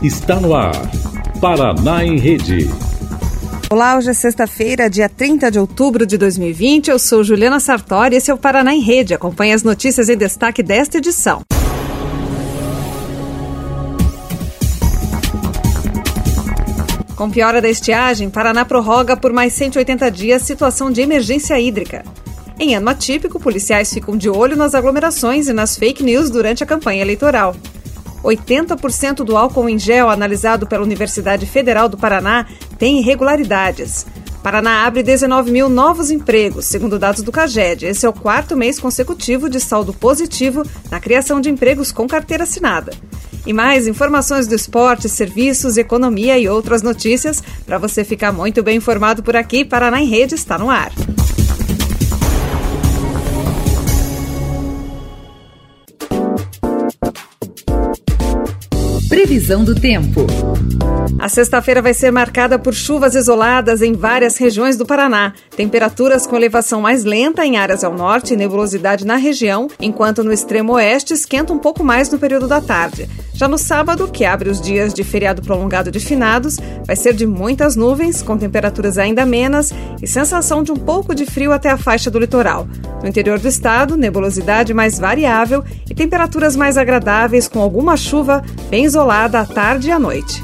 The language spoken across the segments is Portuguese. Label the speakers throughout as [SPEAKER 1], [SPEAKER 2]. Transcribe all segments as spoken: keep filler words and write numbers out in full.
[SPEAKER 1] Está no ar, Paraná em Rede.
[SPEAKER 2] Olá, hoje é sexta-feira, dia trinta de outubro de dois mil e vinte. Eu sou Juliana Sartori e esse é o Paraná em Rede. Acompanhe as notícias em destaque desta edição. Com piora da estiagem, Paraná prorroga por mais cento e oitenta dias situação de emergência hídrica. Em ano atípico, policiais ficam de olho nas aglomerações e nas fake news durante a campanha eleitoral. oitenta por cento do álcool em gel analisado pela Universidade Federal do Paraná tem irregularidades. Paraná abre dezenove mil novos empregos, segundo dados do CAGED. Esse é o quarto mês consecutivo de saldo positivo na criação de empregos com carteira assinada. E mais informações do esporte, serviços, economia e outras notícias para você ficar muito bem informado por aqui. Paraná em Rede está no ar.
[SPEAKER 3] Previsão do tempo.
[SPEAKER 2] A sexta-feira vai ser marcada por chuvas isoladas em várias regiões do Paraná. Temperaturas com elevação mais lenta em áreas ao norte e nebulosidade na região, enquanto no extremo oeste esquenta um pouco mais no período da tarde. Já no sábado, que abre os dias de feriado prolongado de finados, vai ser de muitas nuvens, com temperaturas ainda amenas e sensação de um pouco de frio até a faixa do litoral. No interior do estado, nebulosidade mais variável e temperaturas mais agradáveis, com alguma chuva bem isolada à tarde e à noite.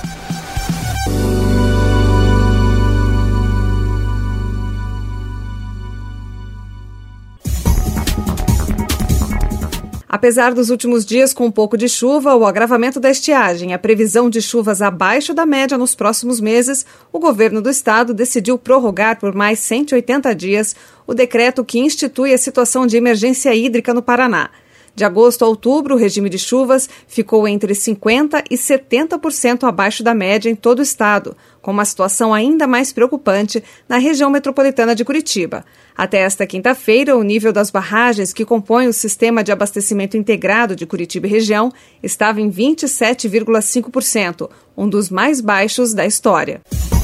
[SPEAKER 2] Apesar dos últimos dias com um pouco de chuva, o agravamento da estiagem e a previsão de chuvas abaixo da média nos próximos meses, o governo do estado decidiu prorrogar por mais cento e oitenta dias o decreto que institui a situação de emergência hídrica no Paraná. De agosto a outubro, o regime de chuvas ficou entre cinquenta por cento e setenta por cento abaixo da média em todo o estado, com uma situação ainda mais preocupante na região metropolitana de Curitiba. Até esta quinta-feira, o nível das barragens que compõem o Sistema de Abastecimento Integrado de Curitiba e região estava em vinte e sete vírgula cinco por cento, um dos mais baixos da história.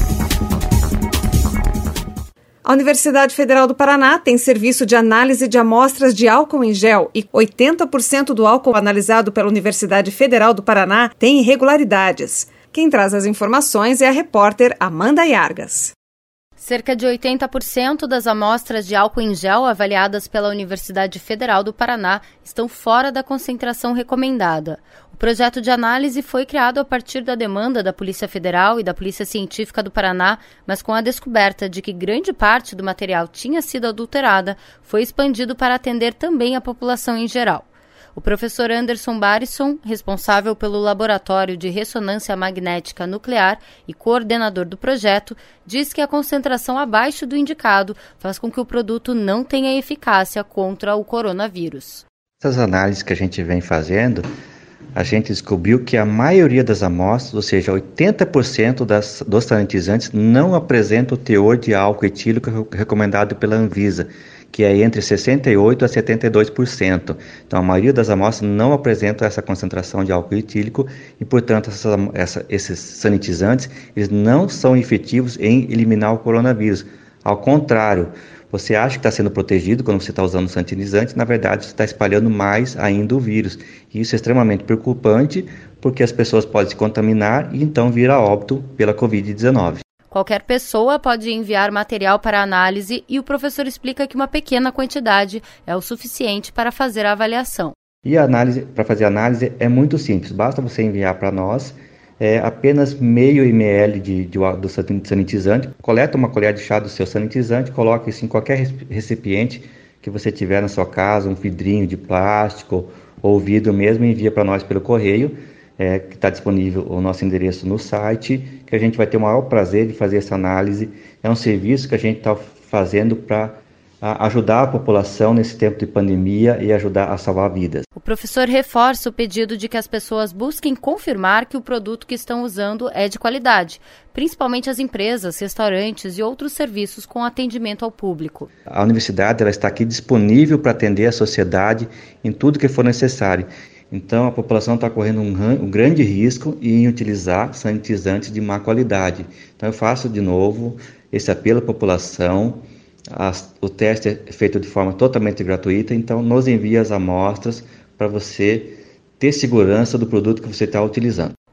[SPEAKER 2] A Universidade Federal do Paraná tem serviço de análise de amostras de álcool em gel e oitenta por cento do álcool analisado pela Universidade Federal do Paraná tem irregularidades. Quem traz as informações é a repórter Amanda Yargas.
[SPEAKER 4] Cerca de oitenta por cento das amostras de álcool em gel avaliadas pela Universidade Federal do Paraná estão fora da concentração recomendada. O projeto de análise foi criado a partir da demanda da Polícia Federal e da Polícia Científica do Paraná, mas com a descoberta de que grande parte do material tinha sido adulterada, foi expandido para atender também a população em geral. O professor Anderson Barisson, responsável pelo Laboratório de Ressonância Magnética Nuclear e coordenador do projeto, diz que a concentração abaixo do indicado faz com que o produto não tenha eficácia contra o coronavírus.
[SPEAKER 5] Essas análises que a gente vem fazendo, a gente descobriu que a maioria das amostras, ou seja, oitenta por cento das, dos sanitizantes, não apresenta o teor de álcool etílico recomendado pela Anvisa, que é entre sessenta e oito por cento a setenta e dois por cento. Então, a maioria das amostras não apresenta essa concentração de álcool etílico e, portanto, essa, essa, esses sanitizantes eles não são efetivos em eliminar o coronavírus. Ao contrário, você acha que está sendo protegido quando você está usando o sanitizante, na verdade, você está espalhando mais ainda o vírus. E isso é extremamente preocupante, porque as pessoas podem se contaminar e então vir a óbito pela covid dezenove.
[SPEAKER 4] Qualquer pessoa pode enviar material para análise e o professor explica que uma pequena quantidade é o suficiente para fazer a avaliação.
[SPEAKER 5] E a análise, para fazer a análise é muito simples, basta você enviar para nós é, apenas meio ml de, de, do sanitizante, coleta uma colher de chá do seu sanitizante, coloque isso em qualquer recipiente que você tiver na sua casa, um vidrinho de plástico ou vidro mesmo, e envia para nós pelo correio. É, que está disponível o nosso endereço no site, que a gente vai ter o maior prazer de fazer essa análise. É um serviço que a gente está fazendo para ajudar a população nesse tempo de pandemia e ajudar a salvar vidas.
[SPEAKER 4] O professor reforça o pedido de que as pessoas busquem confirmar que o produto que estão usando é de qualidade, principalmente as empresas, restaurantes e outros serviços com atendimento ao público.
[SPEAKER 5] A universidade ela está aqui disponível para atender a sociedade em tudo que for necessário. Então, a população está correndo um, um grande risco em utilizar sanitizantes de má qualidade. Então, eu faço de novo esse apelo à população. As, o teste é feito de forma totalmente gratuita, então nos envie as amostras para você ter segurança do produto que você está utilizando.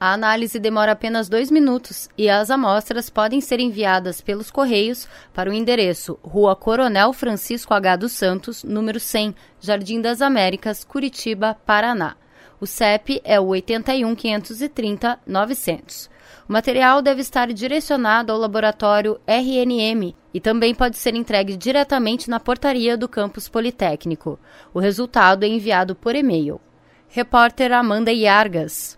[SPEAKER 4] A análise demora apenas dois minutos e as amostras podem ser enviadas pelos Correios para o endereço Rua Coronel Francisco H. dos Santos, número cem, Jardim das Américas, Curitiba, Paraná. O C E P é o oito um, quinhentos e trinta, novecentos. O material deve estar direcionado ao laboratório R N M e também pode ser entregue diretamente na portaria do campus Politécnico. O resultado é enviado por e-mail. Repórter Amanda Iargas.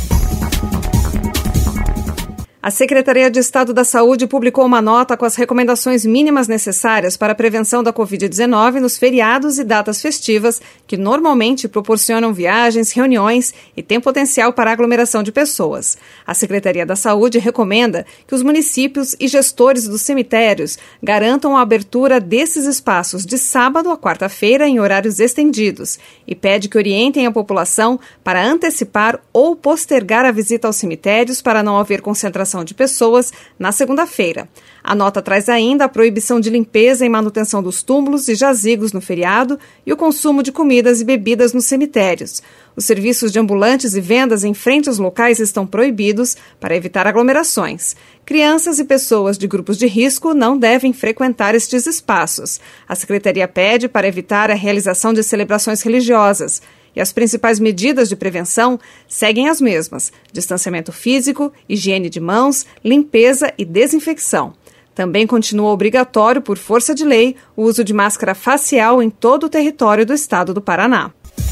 [SPEAKER 2] A Secretaria de Estado da Saúde publicou uma nota com as recomendações mínimas necessárias para a prevenção da covid dezenove nos feriados e datas festivas, que normalmente proporcionam viagens, reuniões e têm potencial para aglomeração de pessoas. A Secretaria da Saúde recomenda que os municípios e gestores dos cemitérios garantam a abertura desses espaços de sábado a quarta-feira em horários estendidos e pede que orientem a população para antecipar ou postergar a visita aos cemitérios para não haver concentração de pessoas na segunda-feira. A nota traz ainda a proibição de limpeza e manutenção dos túmulos e jazigos no feriado e o consumo de comidas e bebidas nos cemitérios. Os serviços de ambulantes e vendas em frente aos locais estão proibidos para evitar aglomerações. Crianças e pessoas de grupos de risco não devem frequentar estes espaços. A Secretaria pede para evitar a realização de celebrações religiosas. E as principais medidas de prevenção seguem as mesmas: distanciamento físico, higiene de mãos, limpeza e desinfecção. Também continua obrigatório, por força de lei, o uso de máscara facial em todo o território do estado do Paraná.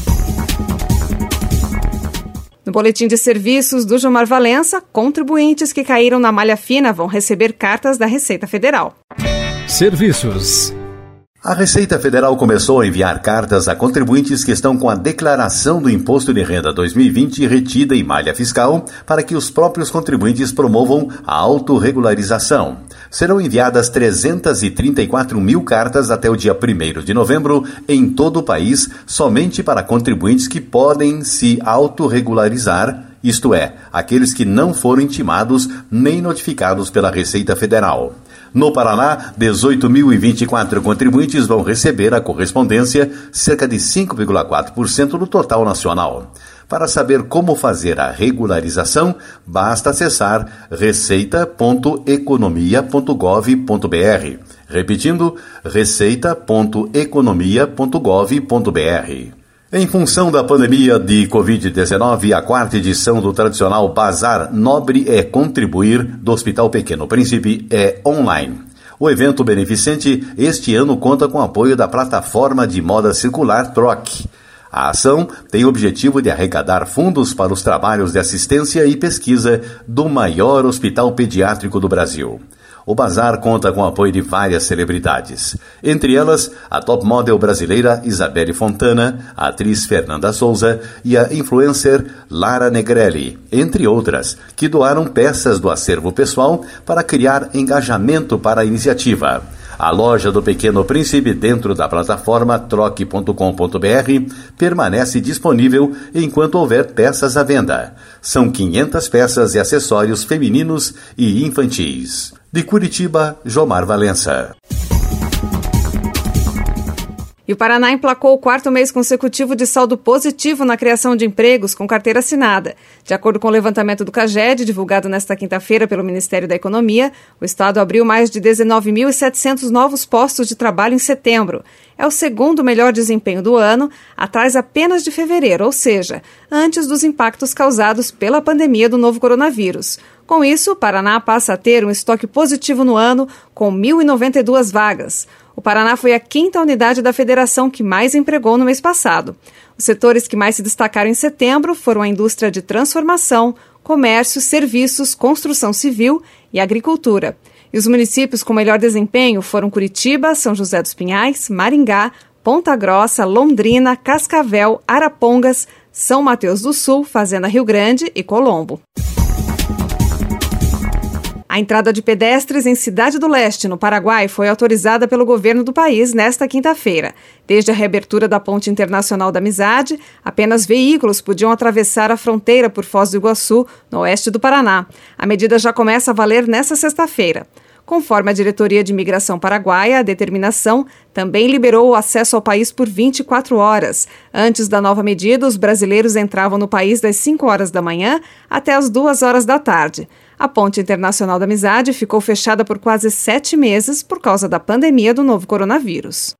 [SPEAKER 2] No boletim de serviços do Jomar Valença, contribuintes que caíram na malha fina vão receber cartas da Receita Federal.
[SPEAKER 1] Serviços.
[SPEAKER 3] A Receita Federal começou a enviar cartas a contribuintes que estão com a declaração do Imposto de Renda dois mil e vinte retida em malha fiscal para que os próprios contribuintes promovam a autorregularização. Serão enviadas trezentas e trinta e quatro mil cartas até o dia primeiro de novembro em todo o país, somente para contribuintes que podem se autorregularizar, isto é, aqueles que não foram intimados nem notificados pela Receita Federal. No Paraná, dezoito mil e vinte e quatro contribuintes vão receber a correspondência, cerca de cinco vírgula quatro por cento do total nacional. Para saber como fazer a regularização, basta acessar receita ponto economia ponto gov ponto br. Repetindo, receita ponto economia ponto gov ponto br. Em função da pandemia de covid dezenove, a quarta edição do tradicional Bazar Nobre é Contribuir do Hospital Pequeno Príncipe é online. O evento beneficente este ano conta com o apoio da plataforma de moda circular Troc. A ação tem o objetivo de arrecadar fundos para os trabalhos de assistência e pesquisa do maior hospital pediátrico do Brasil. O bazar conta com o apoio de várias celebridades, entre elas a top model brasileira Isabelle Fontana, a atriz Fernanda Souza e a influencer Lara Negrelli, entre outras, que doaram peças do acervo pessoal para criar engajamento para a iniciativa. A loja do Pequeno Príncipe, dentro da plataforma troc ponto com ponto br, permanece disponível enquanto houver peças à venda. São quinhentas peças e acessórios femininos e infantis. De Curitiba, Jomar Valença.
[SPEAKER 2] E o Paraná emplacou o quarto mês consecutivo de saldo positivo na criação de empregos com carteira assinada. De acordo com o levantamento do CAGED, divulgado nesta quinta-feira pelo Ministério da Economia, o Estado abriu mais de dezenove mil e setecentos novos postos de trabalho em setembro. É o segundo melhor desempenho do ano, atrás apenas de fevereiro, ou seja, antes dos impactos causados pela pandemia do novo coronavírus. Com isso, o Paraná passa a ter um estoque positivo no ano, com mil e noventa e duas vagas. O Paraná foi a quinta unidade da federação que mais empregou no mês passado. Os setores que mais se destacaram em setembro foram a indústria de transformação, comércio, serviços, construção civil e agricultura. E os municípios com melhor desempenho foram Curitiba, São José dos Pinhais, Maringá, Ponta Grossa, Londrina, Cascavel, Arapongas, São Mateus do Sul, Fazenda Rio Grande e Colombo. A entrada de pedestres em Cidade do Leste, no Paraguai, foi autorizada pelo governo do país nesta quinta-feira. Desde a reabertura da Ponte Internacional da Amizade, apenas veículos podiam atravessar a fronteira por Foz do Iguaçu, no oeste do Paraná. A medida já começa a valer nesta sexta-feira. Conforme a Diretoria de Imigração Paraguaia, a determinação também liberou o acesso ao país por vinte e quatro horas. Antes da nova medida, os brasileiros entravam no país das cinco horas da manhã até as duas horas da tarde. A Ponte Internacional da Amizade ficou fechada por quase sete meses por causa da pandemia do novo coronavírus.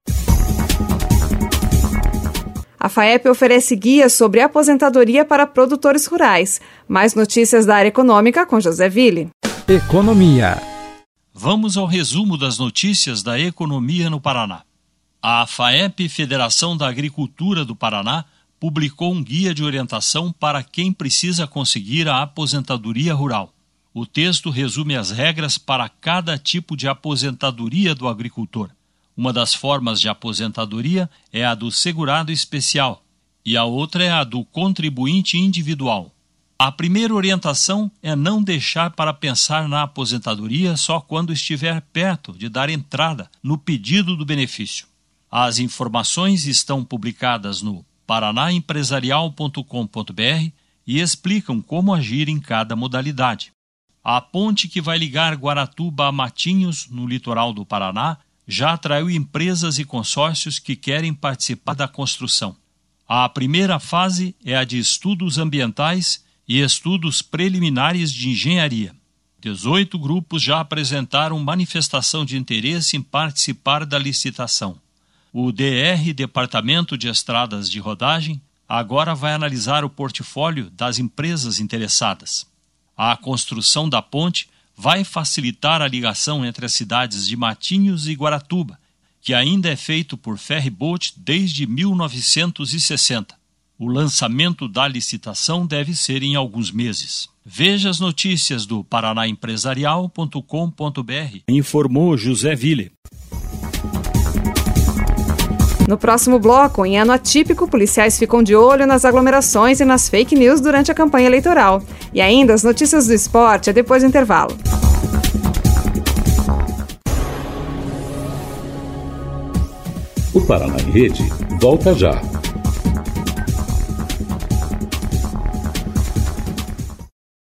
[SPEAKER 2] A FAEP oferece guias sobre aposentadoria para produtores rurais. Mais notícias da área econômica com José Ville.
[SPEAKER 1] Economia.
[SPEAKER 6] Vamos ao resumo das notícias da economia no Paraná. A FAEP, Federação da Agricultura do Paraná, publicou um guia de orientação para quem precisa conseguir a aposentadoria rural. O texto resume as regras para cada tipo de aposentadoria do agricultor. Uma das formas de aposentadoria é a do segurado especial e a outra é a do contribuinte individual. A primeira orientação é não deixar para pensar na aposentadoria só quando estiver perto de dar entrada no pedido do benefício. As informações estão publicadas no paraná empresarial ponto com ponto b r e explicam como agir em cada modalidade. A ponte que vai ligar Guaratuba a Matinhos, no litoral do Paraná, já atraiu empresas e consórcios que querem participar da construção. A primeira fase é a de estudos ambientais e estudos preliminares de engenharia. dezoito grupos já apresentaram manifestação de interesse em participar da licitação. O D R, Departamento de Estradas de Rodagem, agora vai analisar o portfólio das empresas interessadas. A construção da ponte vai facilitar a ligação entre as cidades de Matinhos e Guaratuba, que ainda é feito por ferry-boat desde mil novecentos e sessenta. O lançamento da licitação deve ser em alguns meses. Veja as notícias do paraná empresarial ponto com ponto b r. Informou José Ville.
[SPEAKER 2] No próximo bloco, em ano atípico, policiais ficam de olho nas aglomerações e nas fake news durante a campanha eleitoral. E ainda as notícias do esporte é depois do intervalo.
[SPEAKER 7] O Paraná em Rede volta já.